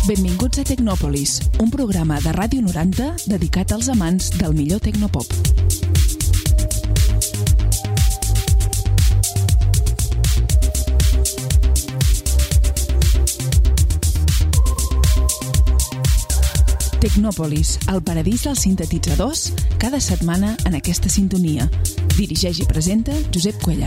Benvinguts a Tecnòpolis, un programa de Ràdio 90 dedicat als amants del millor tecnopop. Tecnòpolis, el paradís dels sintetitzadors, cada setmana en aquesta sintonia. Dirigeix i presenta Josep Cuellar.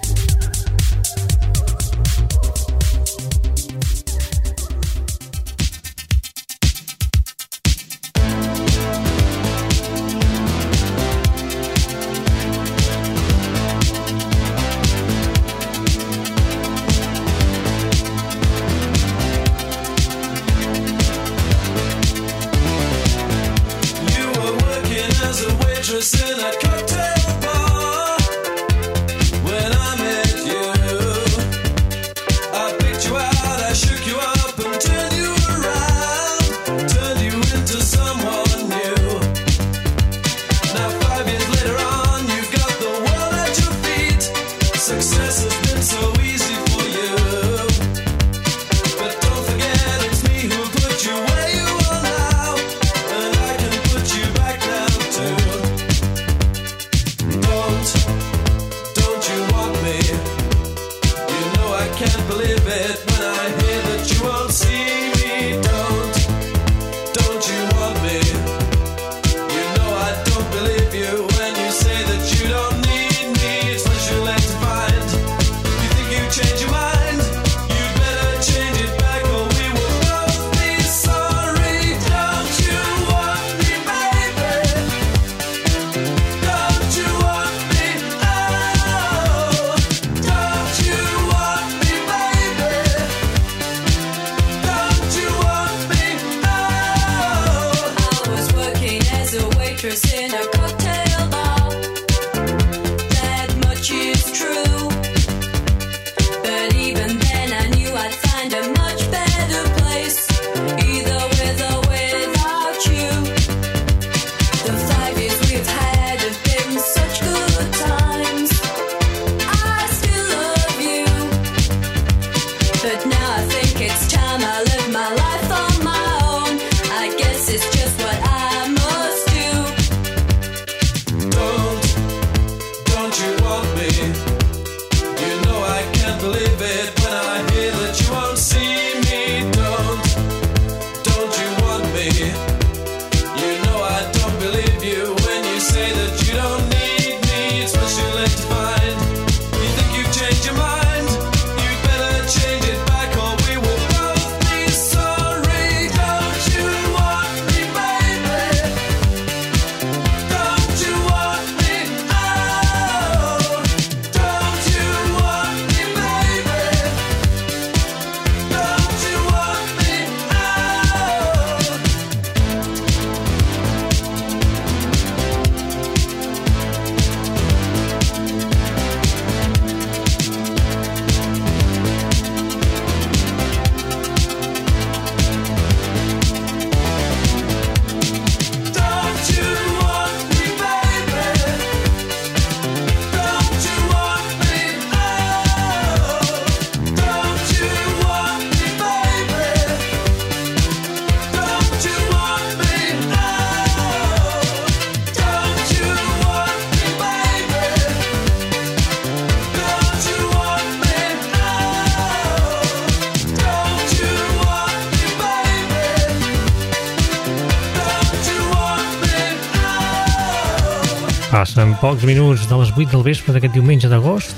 Passen pocs minuts de les 8 del vespre d'aquest diumenge d'agost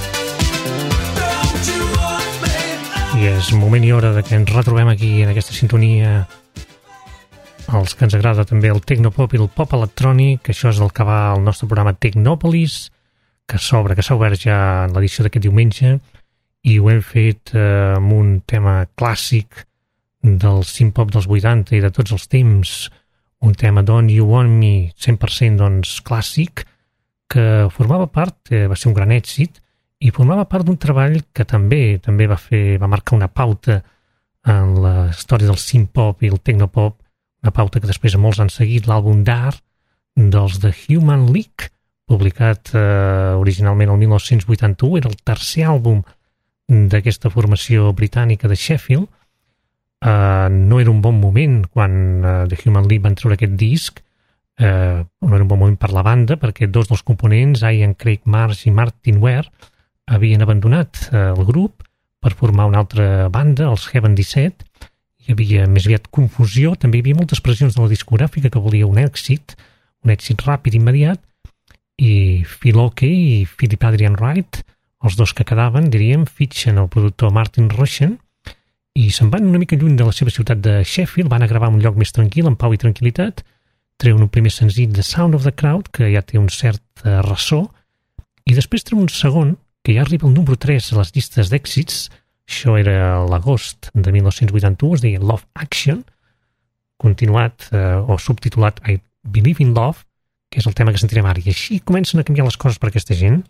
i és moment i hora que ens retrobem aquí en aquesta sintonia, els que ens agrada també el tecnopop i el pop electrònic. Això és el que va al nostre programa Tecnòpolis, que s'ha obert ja en l'edició d'aquest diumenge, i ho hem fet amb un tema clàssic del synth-pop dels 80 i de tots els temps, un tema Don't You Want Me, 100% doncs clàssic, que formava part, va ser un gran èxit, i formava part d'un treball que també va marcar una pauta en la història del synth-pop i el tecnopop, una pauta que després molts han seguit, l'àlbum d'art dels The Human League, publicat originalment el 1981, era el tercer àlbum d'aquesta formació britànica de Sheffield, no era un bon moment quan The Human League van treure aquest disc, no era un bon moment per la banda, perquè dos dels components, Ian Craig Marsh i Martin Ware, havien abandonat el grup per formar una altra banda, els Heaven 17. Hi havia més aviat confusió, també hi havia moltes pressions de la discogràfica que volia un èxit ràpid, immediat, i Phil Oakey i Philip Adrian Wright, els dos que quedaven, diríem, fitxen el productor Martin Rushent i se'n van una mica lluny de la seva ciutat de Sheffield, van a gravar en un lloc més tranquil, en pau i tranquil·litat, treuen un primer senzill de Sound of the Crowd, que ja té un cert ressò, i després treuen un segon, que ja arriba al número 3 a les llistes d'èxits. Això era l'agost de 1981, es deia Love Action, continuat o subtitulat I Believe in Love, que és el tema que sentirem ara. I així comencen a canviar les coses per aquesta gent.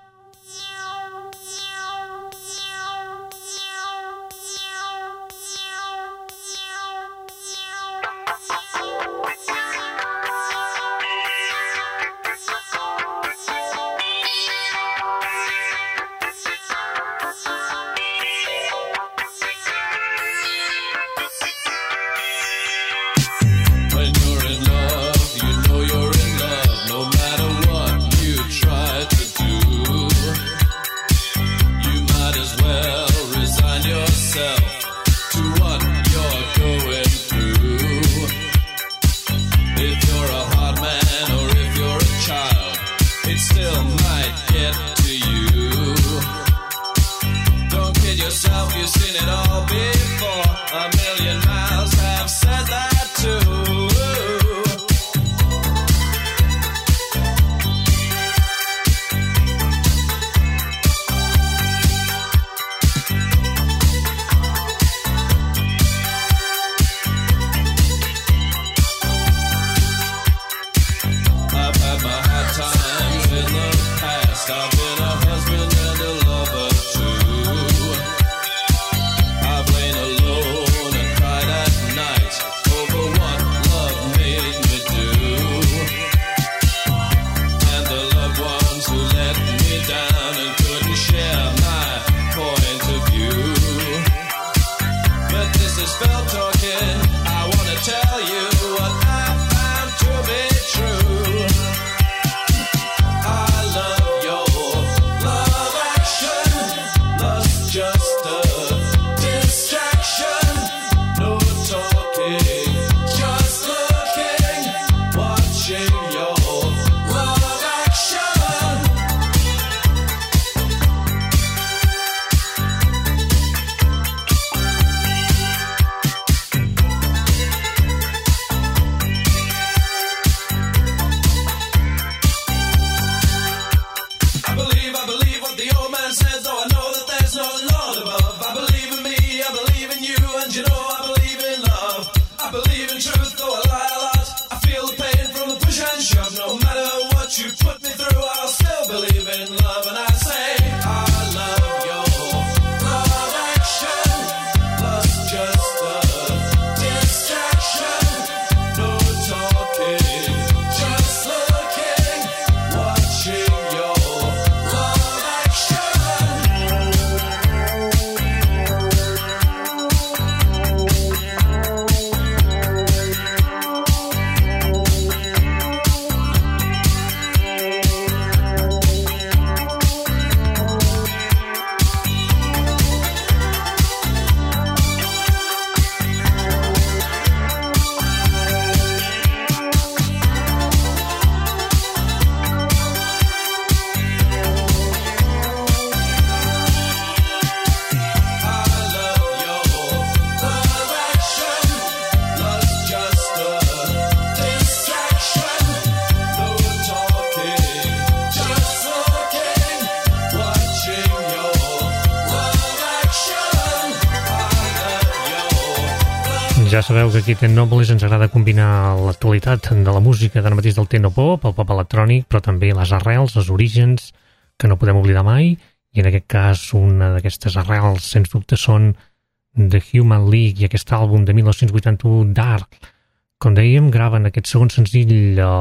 Ja sabeu que aquí a Technopolis ens agrada combinar l'actualitat de la música d'ara mateix del technopop, el pop electrònic, però també les arrels, els orígens, que no podem oblidar mai, i en aquest cas una d'aquestes arrels, sens dubte, són The Human League i aquest àlbum de 1981, Dark. Com dèiem, graven aquest segon senzill,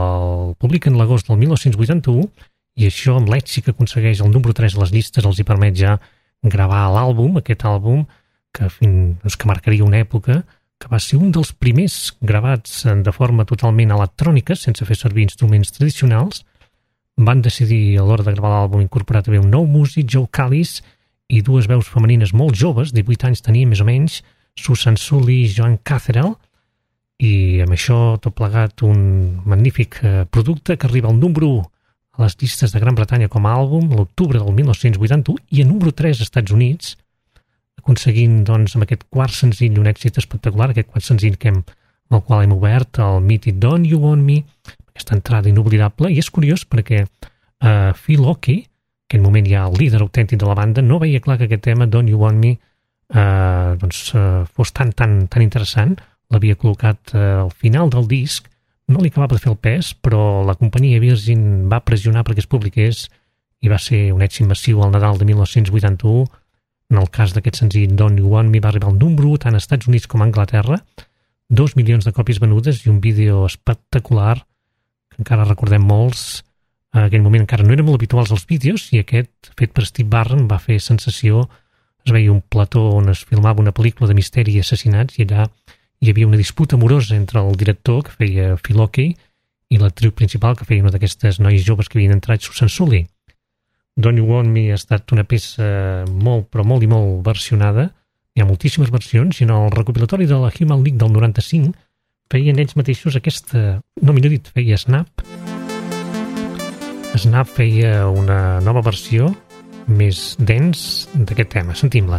el publiquen l'agost del 1981, i això, amb l'èxit que aconsegueix el número 3 a les llistes, els hi permet ja gravar l'àlbum, aquest àlbum, que marcaria una època, que va ser un dels primers gravats de forma totalment electrònica, sense fer servir instruments tradicionals. Van decidir a l'hora de gravar l'àlbum incorporar també un nou músic, Joe Callis, i dues veus femenines molt joves, 18 anys tenia més o menys, Susan Sully i Joan Catherell, i amb això tot plegat un magnífic producte que arriba al número 1 a les llistes de Gran Bretanya com a àlbum l'octubre del 1981 i a número 3 als Estats Units, aconseguint doncs amb aquest quart senzill un èxit espectacular, aquest quart senzill amb el qual hem obert el mític Don't You Want Me, aquesta entrada inoblidable. I és curiós perquè Phil Oakey, que en moment ja el líder autèntic de la banda, no veia clar que aquest tema Don't You Want Me fos tan interessant. L'havia col·locat al final del disc, no li acabava de fer el pes, però la companyia Virgin va pressionar perquè es publiqués i va ser un èxit massiu al Nadal de 1981. En el cas d'aquest senzill Don't You Want Me va arribar al número 1 tant als Estats Units com a Anglaterra, 2 milions de còpies venudes i un vídeo espectacular que encara recordem molts. En aquell moment encara no eren molt habituals els vídeos i aquest, fet per Steve Barron, va fer sensació. Es veia un plató on es filmava una pel·lícula de misteri i assassinats i allà hi havia una disputa amorosa entre el director, que feia Phil Oakey, i l'actriu principal, que feia una d'aquestes noies joves que havien entrat, Susan Sully. Don't You Want Me ha estat una peça molt versionada. Hi ha moltíssimes versions, i en el recopilatori de la Human League del 95 feien ells mateixos aquesta... No, millor dit, feia Snap. Snap feia una nova versió més dens d'aquest tema. Sentim-la.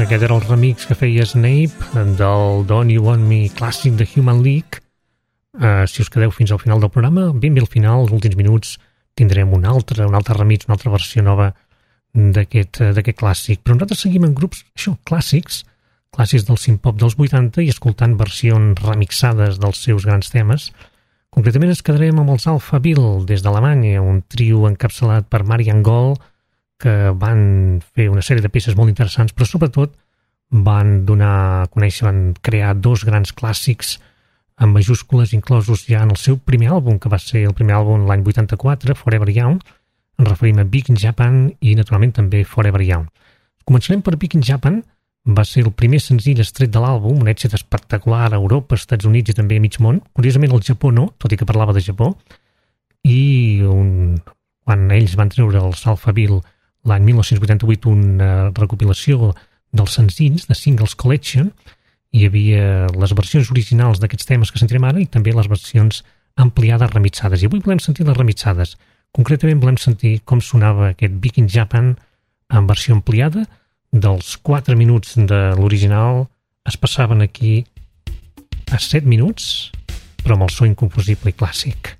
Aquest era el remix que feia Snape del Don't You Want Me clàssic de Human League. Si us quedeu fins al final del programa, ben bé al final, els últims minuts, tindrem un altre remix, una altra versió nova d'aquest clàssic. Però nosaltres seguim en grups, clàssics del synth-pop dels 80 i escoltant versions remixades dels seus grans temes. Concretament ens quedarem amb els Alphaville des d'Alemanya, un trio encapçalat per Marian Gold, que van fer una sèrie de peces molt interessants, però sobretot van donar a conèixer, van crear dos grans clàssics amb majúscules inclosos ja en el seu primer àlbum, que va ser el primer àlbum l'any 84, Forever Young. Ens referim a Big in Japan i, naturalment, també Forever Young. Començarem per Big in Japan. Va ser el primer senzill extret de l'àlbum, un èxit espectacular a Europa, Estats Units i també a mig món. Curiosament, al Japó no, tot i que parlava de Japó. I quan ells van treure els Alphaville l'any 1988 una recopilació dels senzills, de Singles Collection, hi havia les versions originals d'aquests temes que sentirem ara i també les versions ampliades remixades. I avui volem sentir les remixades. Concretament volem sentir com sonava aquest Big in Japan en versió ampliada. Dels 4 minuts de l'original es passaven aquí a 7 minuts, però amb el so inconfusible i clàssic.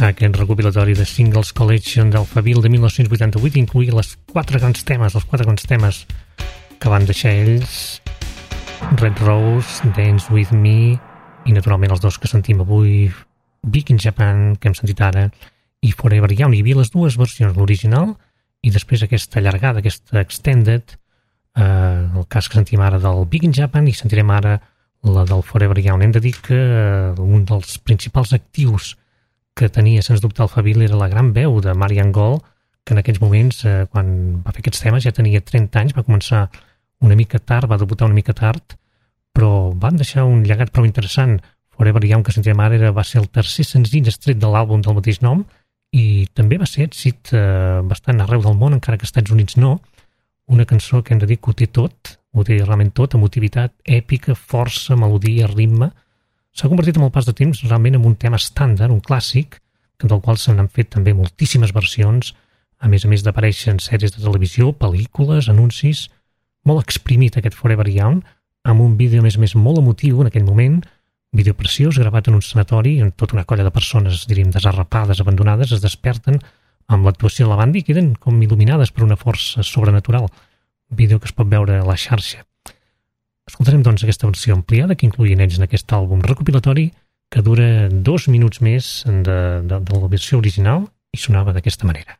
Aquest recopilatori de Singles Collection d'Alphaville de 1988 incluïa els quatre grans temes que van deixar ells: Red Rose, Dance With Me i naturalment els dos que sentim avui, Big in Japan, que hem sentit ara, i Forever Young. Hi havia les dues versions, l'original i després aquesta allargada, aquesta extended, el cas que sentim ara del Big in Japan, i sentirem ara la del Forever Young. Hem de dir que un dels principals actius que tenia, sens dubte, Alphaville era la gran veu de Marianne Gold, que en aquells moments, quan va fer aquests temes, ja tenia 30 anys, va començar una mica tard, va debutar una mica tard, però van deixar un llegat prou interessant. Forever Young, que sentirem ara, va ser el tercer senzill extret de l'àlbum del mateix nom i també va ser èxit bastant arreu del món, encara que als Estats Units no. Una cançó que hem de dir que ho té tot, ho té realment tot, emotivitat, èpica, força, melodia, ritme. S'ha convertit amb el pas de temps realment en un tema estàndard, un clàssic, del qual se n'han fet també moltíssimes versions, a més d'aparèixer en sèries de televisió, pel·lícules, anuncis. Molt exprimit aquest Forever Young, amb un vídeo a més molt emotiu en aquell moment, vídeo preciós, gravat en un sanatori, on tota una colla de persones, diríem, desarrapades, abandonades, es desperten amb l'actuació de la banda i queden com il·luminades per una força sobrenatural. Vídeo que es pot veure a la xarxa. Escoltarem, doncs, aquesta versió ampliada que incloïen ells en aquest àlbum recopilatori que dura 2 minuts més de la versió original i sonava d'aquesta manera.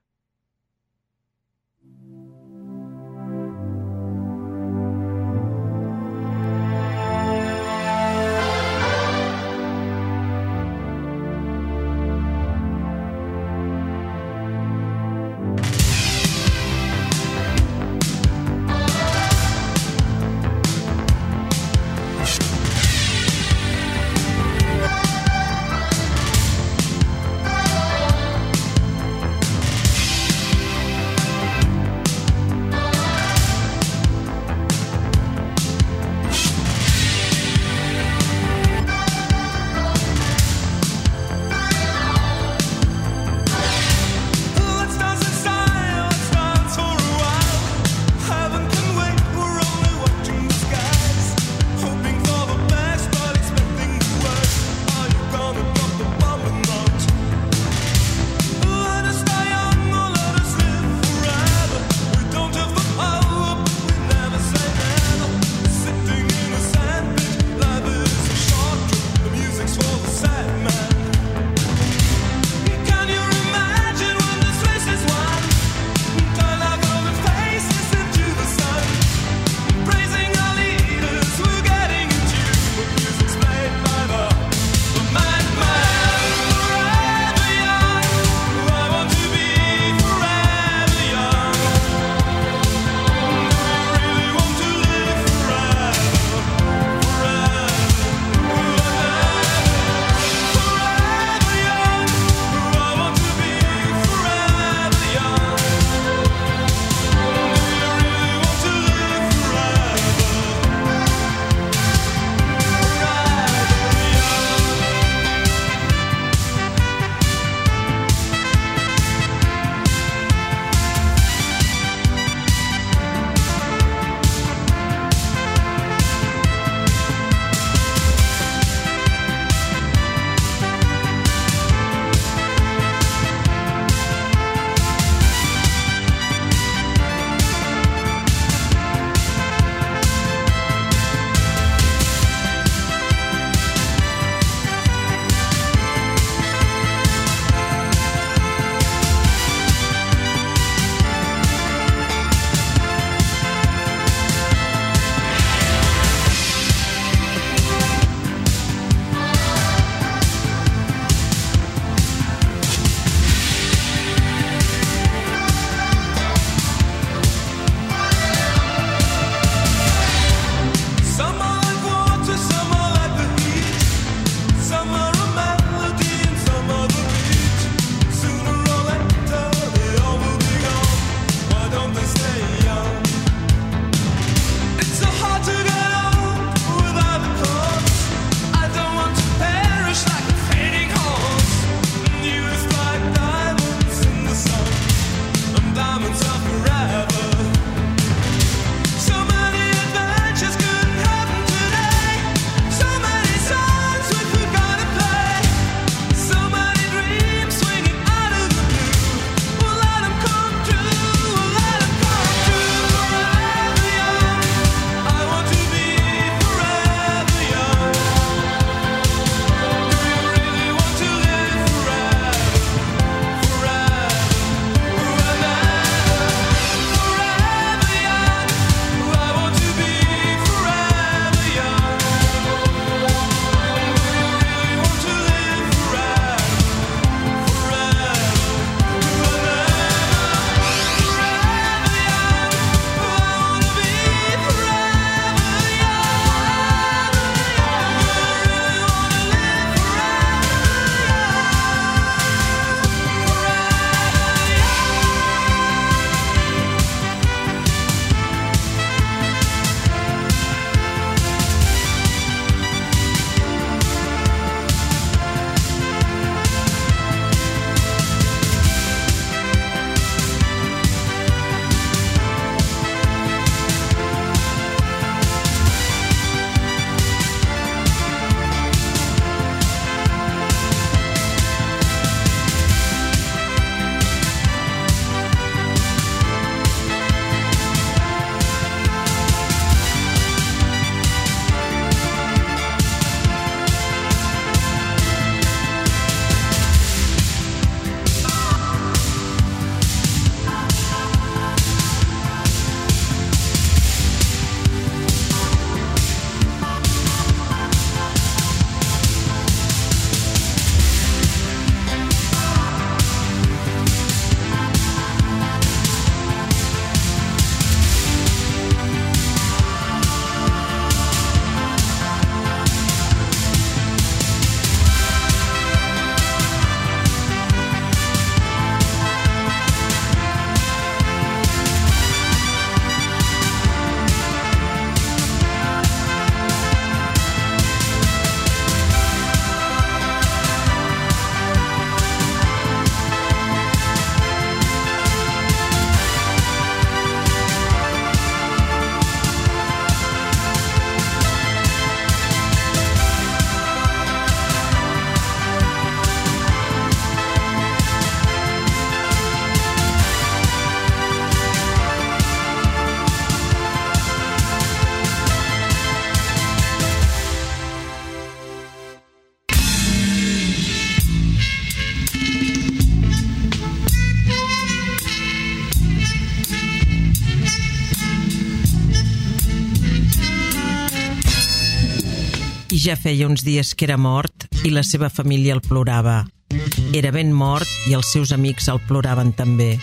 i ja feia uns dies que era mort i la seva família el plorava. Era ben mort i els seus amics el ploraven també.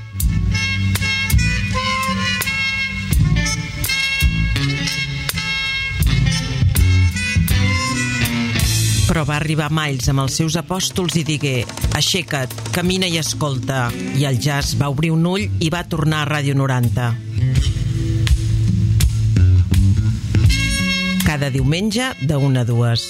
Però va arribar Miles amb els seus apòstols i digué: aixeca't, camina i escolta. I el jazz va obrir un ull i va tornar a Ràdio 90. Cada diumenge de 1 a 2.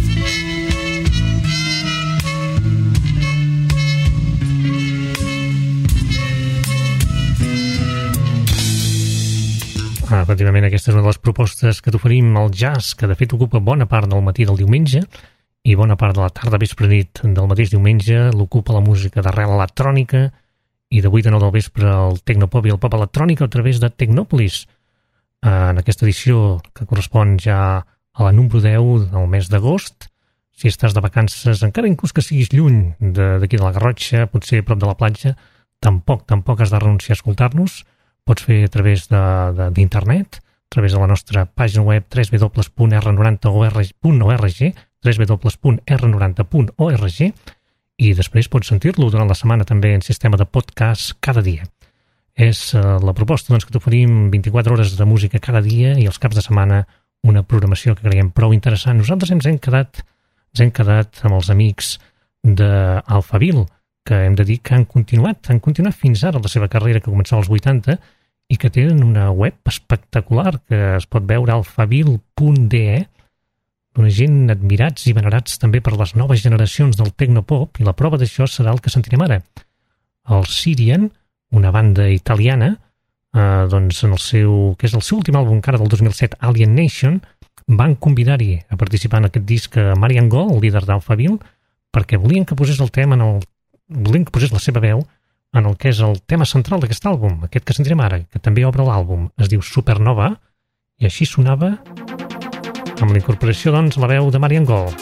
Efectivament, aquesta és una de les propostes que t'oferim al jazz, que de fet ocupa bona part del matí del diumenge i bona part de la tarda, vespre, nit del mateix diumenge. L'ocupa la música d'arrel electrònica i de 8 a 9 del vespre el tecnopop i el pop electrònic a través de Tecnòpolis. En aquesta edició, que correspon ja a la número 10 del mes d'agost, si estàs de vacances, encara inclús que siguis lluny d'aquí de la Garrotxa, potser a prop de la platja, tampoc has de renunciar a escoltar-nos. Pots fer a través d'internet, a través de la nostra pàgina web www.r90.org, www.r90.org, i després pots sentir-lo durant la setmana també en sistema de podcast cada dia. És la proposta que t'oferim 24 hores de música cada dia i els caps de setmana una programació que creiem prou interessant. Nosaltres ens hem quedat amb els amics d'Alphaville, que hem de dir que han continuat fins ara la seva carrera, que començava als 80, i que tenen una web espectacular que es pot veure, alphaville.de, d'una gent admirats i venerats també per les noves generacions del tecnopop, i la prova d'això serà el que sentirem ara. El Sirian, una banda italiana, doncs en el seu últim àlbum, encara del 2007, Alien Nation, van convidar-hi a participar en aquest disc a Marian Gold, el líder d'Alphaville, perquè volien que posés volien que posés la seva veu en el que és el tema central d'aquest àlbum, aquest que sentirem ara, que també obre l'àlbum. Es diu Supernova, i així sonava amb la incorporació, doncs, la veu de Marian Gold.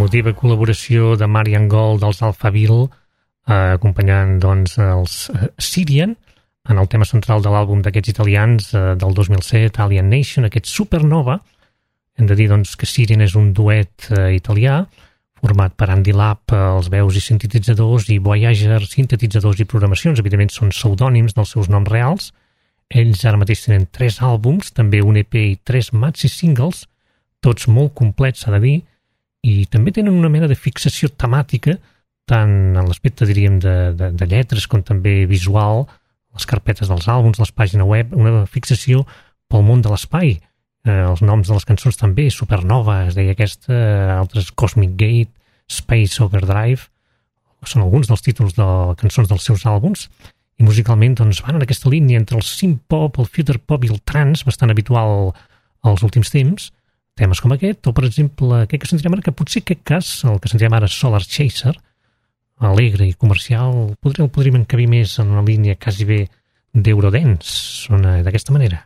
esportiva col·laboració de Marian Gold dels Alphaville, acompanyant doncs els Syrian en el tema central de l'àlbum d'aquests italians del 2007, Alien Nation, aquest Supernova. Hem de dir doncs, que Syrian és un duet italià format per Andy Lapp, els veus i sintetitzadors, i Voyager, sintetitzadors i programacions. Evidentment són pseudònims dels seus noms reals. Ells ara mateix tenen 3 àlbums, també un EP i 3 maxi singles, tots molt complets, s'ha de dir, i també tenen una mena de fixació temàtica, tant en l'aspecte, diríem, de lletres com també visual, les carpetes dels àlbums, les pàgines web, una fixació pel món de l'espai. Els noms de les cançons també, Supernova, es deia aquesta, altres Cosmic Gate, Space Overdrive, són alguns dels títols de cançons dels seus àlbums, i musicalment doncs, van en aquesta línia entre el synth-pop, el future-pop i el trance, bastant habitual als últims temps, temes com aquest, o per exemple aquest que sentirem ara, que potser aquest cas, el que sentirem ara Solar Chaser, alegre i comercial, el podríem encabir més en una línia quasi bé d'Eurodance, sona d'aquesta manera.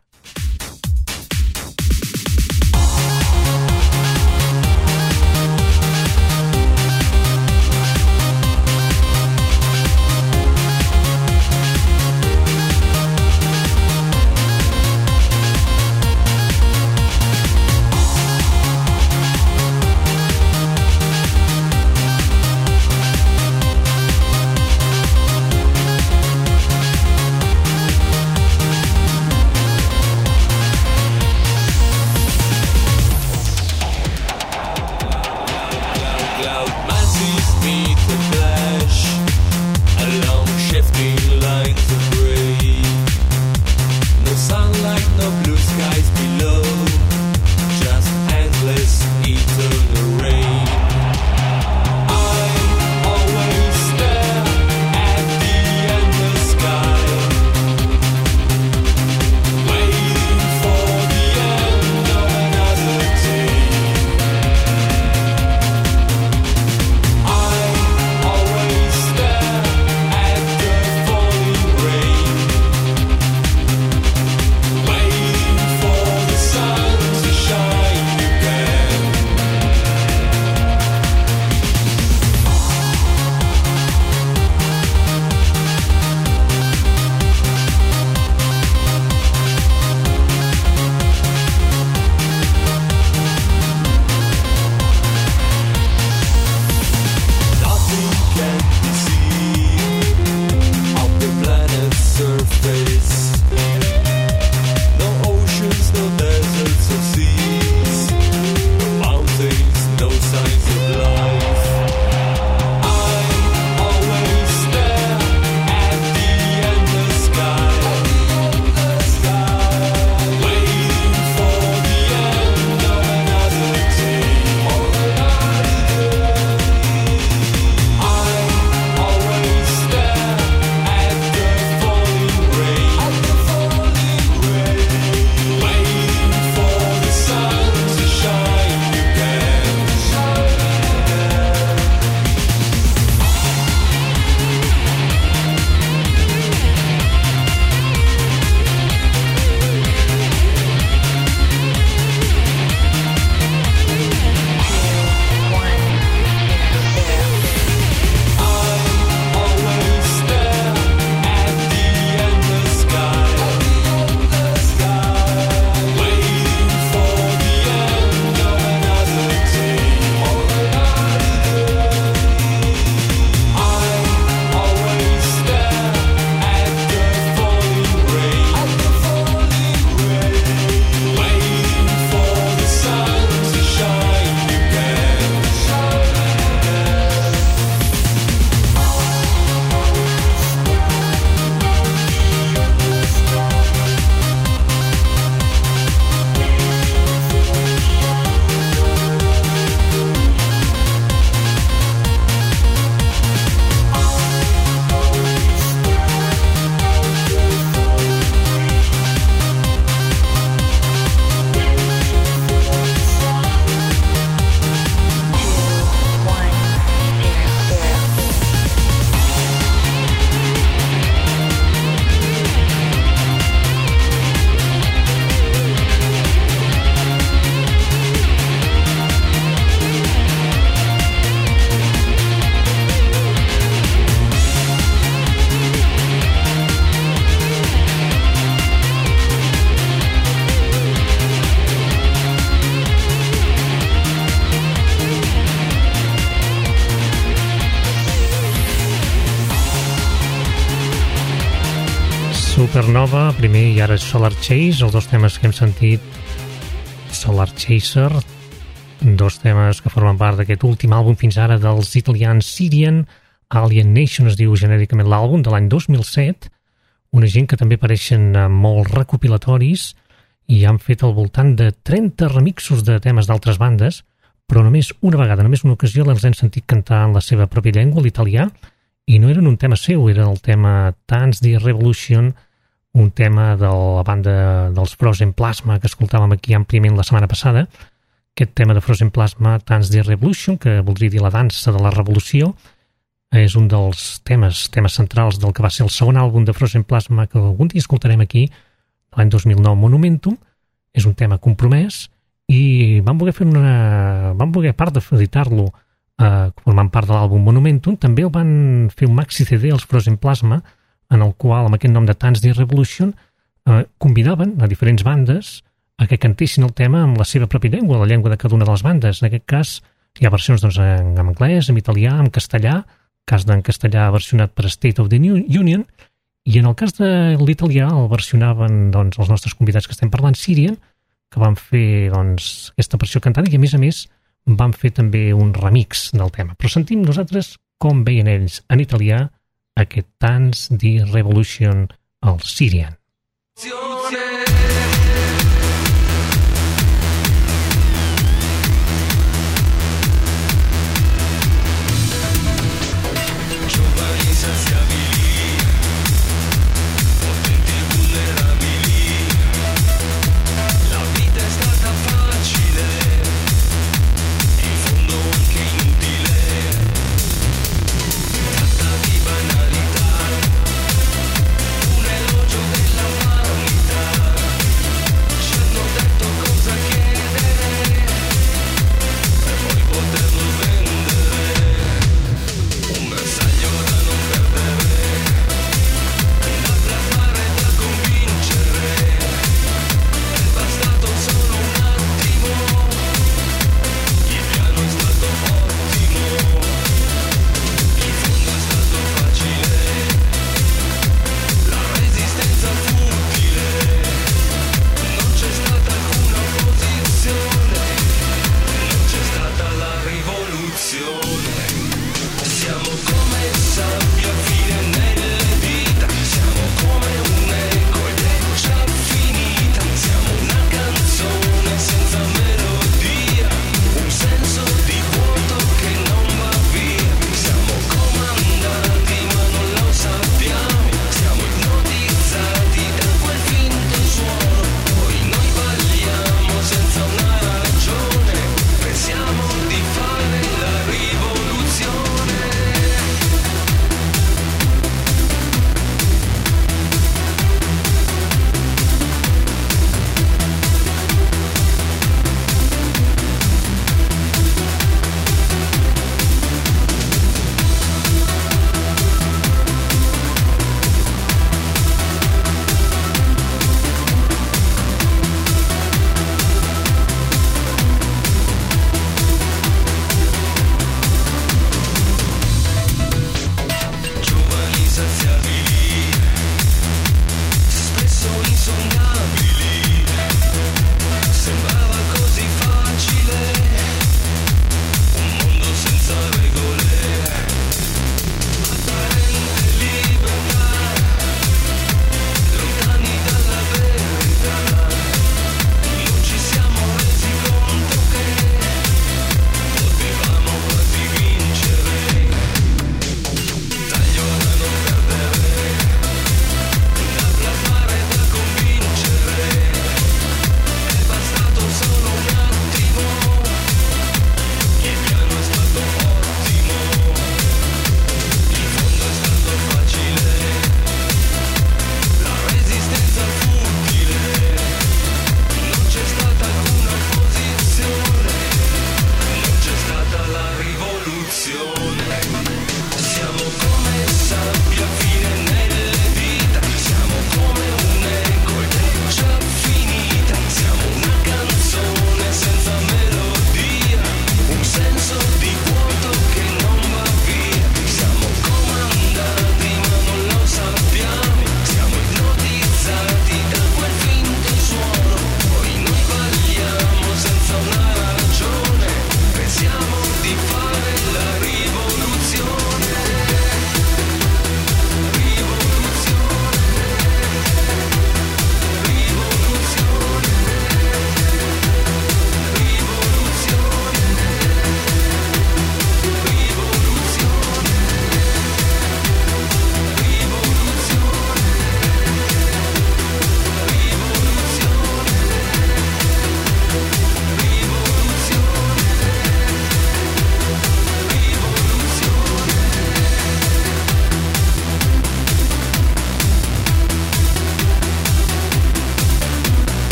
Supernova, primer, i ara Solar Chase, els dos temes que hem sentit, Solar Chaser, dos temes que formen part d'aquest últim àlbum fins ara dels italians Syrian, Alien Nation es diu genèricament l'àlbum, de l'any 2007, una gent que també apareixen molt recopilatoris i han fet al voltant de 30 remixos de temes d'altres bandes, però només una vegada, només una ocasió els hem sentit cantar en la seva pròpia llengua, l'italià, i no eren un tema seu, era el tema Dance the Revolution, un tema de la banda dels Frozen Plasma que escoltàvem aquí àmpliament la setmana passada. Aquest tema de Frozen Plasma, Dance the Revolution, que voldria dir la dansa de la revolució, és un dels temes centrals del que va ser el segon àlbum de Frozen Plasma que algun dia escoltarem aquí, l'any 2009, Monumentum. És un tema compromès i vam voler a part d'editar-lo formant part de l'àlbum Monumentum, també el van fer un maxi CD als Frozen Plasma, en el qual, amb aquest nom de Dance the Revolution, convidaven a diferents bandes a que cantessin el tema amb la seva pròpia llengua, la llengua de cada una de les bandes. En aquest cas, hi ha versions en anglès, en italià, en castellà, cas d'en castellà versionat per State of the Union, i en el cas de l'italià el versionaven els nostres convidats que estem parlant, Syrian, que van fer aquesta versió cantada i, a més, van fer també un remix del tema. Però sentim nosaltres com veien ells en italià aquest Dance the Revolution al Syrian. Un elogio della mano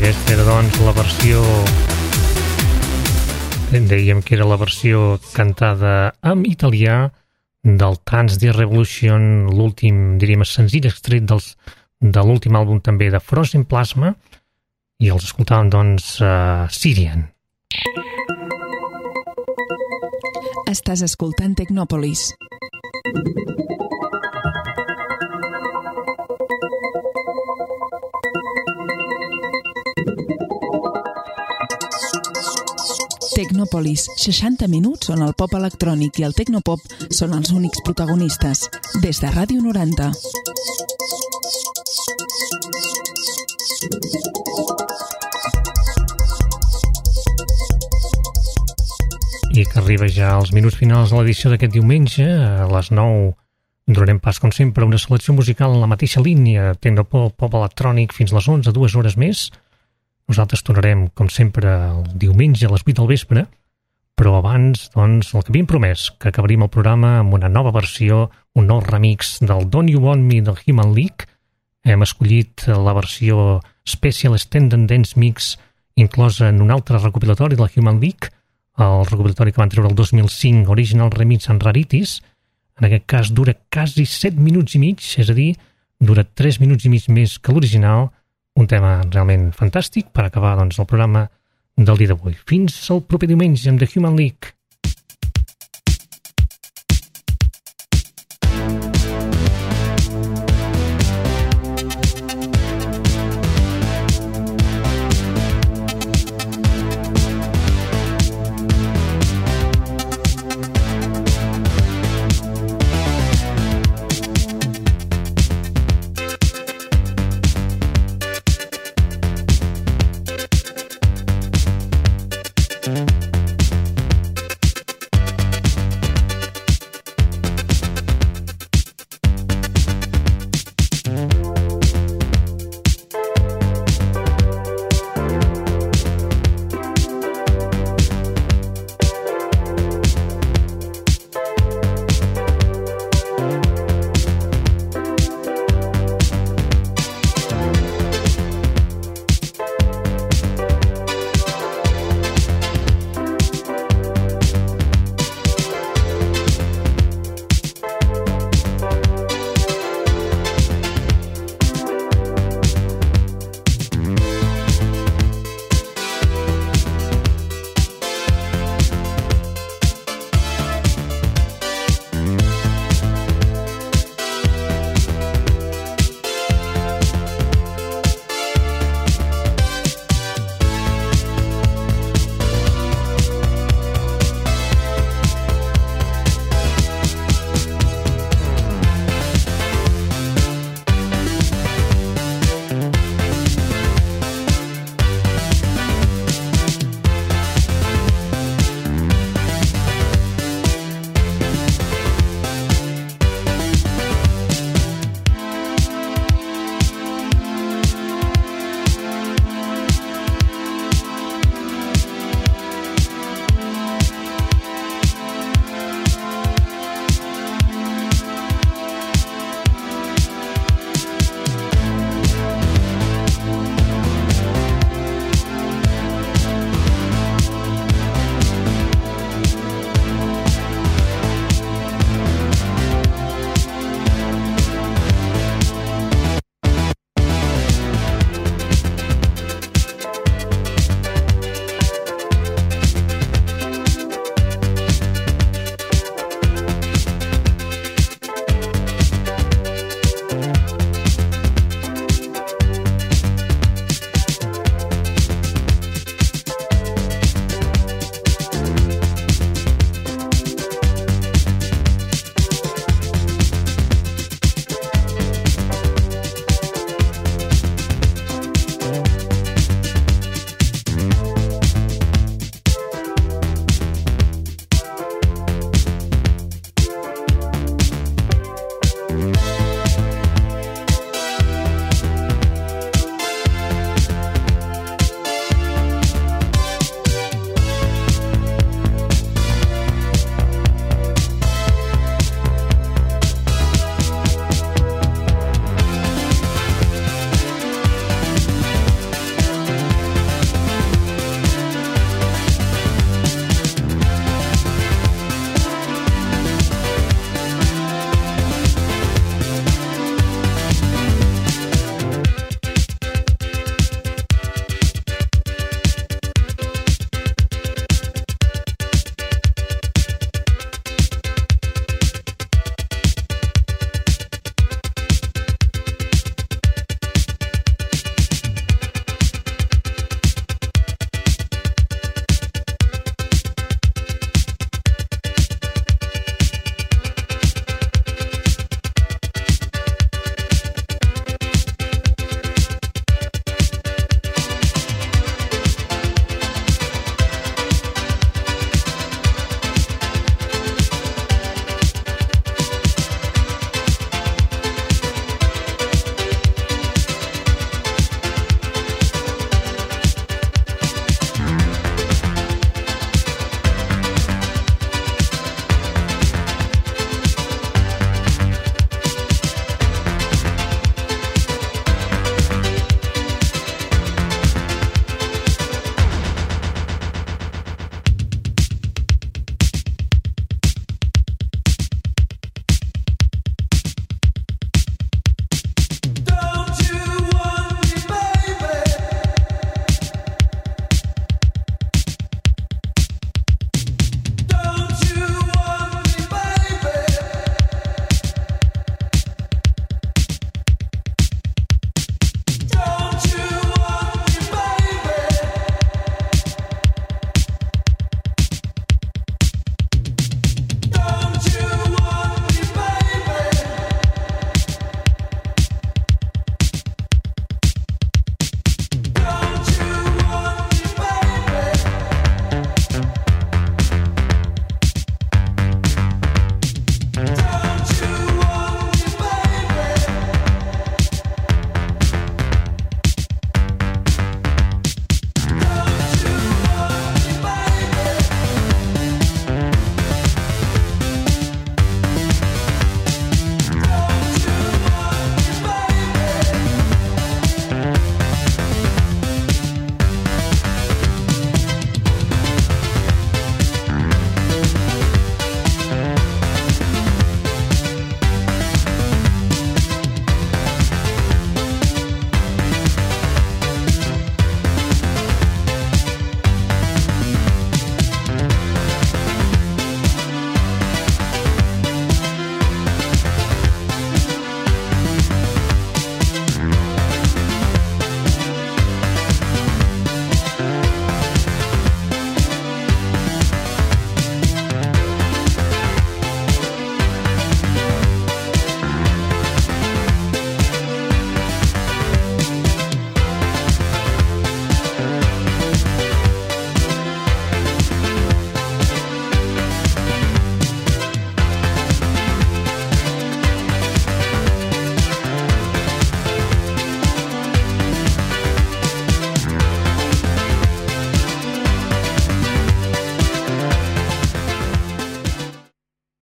aquesta era, doncs, la versió... Dèiem que era la versió cantada en italià del Dance the Revolution, l'últim, diríem, senzill extret de l'últim àlbum també de Frozen Plasma, i els escoltàvem, doncs, Syrian. Estàs escoltant Tecnòpolis. Tecnòpolis, 60 minuts on el pop electrònic i el tecnopop són els únics protagonistes. Des de Ràdio 90. I que arriba ja als minuts finals de l'edició d'aquest diumenge. A les 9 donarem pas, com sempre, a una selecció musical en la mateixa línia, tecnopop, pop electrònic, fins a les 11, 2 hores més. Nosaltres tornarem, com sempre, el diumenge a les 8 del vespre, però abans, doncs, el que havíem promès, que acabaríem el programa amb una nova versió, un nou remix del Don't You Want Me del Human League. Hem escollit la versió Special Extended Dance Mix inclosa en un altre recopilatori del Human League, el recopilatori que van treure el 2005, Original Remix and Rarities. En aquest cas dura quasi 7 minuts i mig, és a dir, dura 3 minuts i mig més que l'original. Un tema realment fantàstic per acabar, doncs, el programa del dia d'avui. Fins al proper diumenge amb The Human League.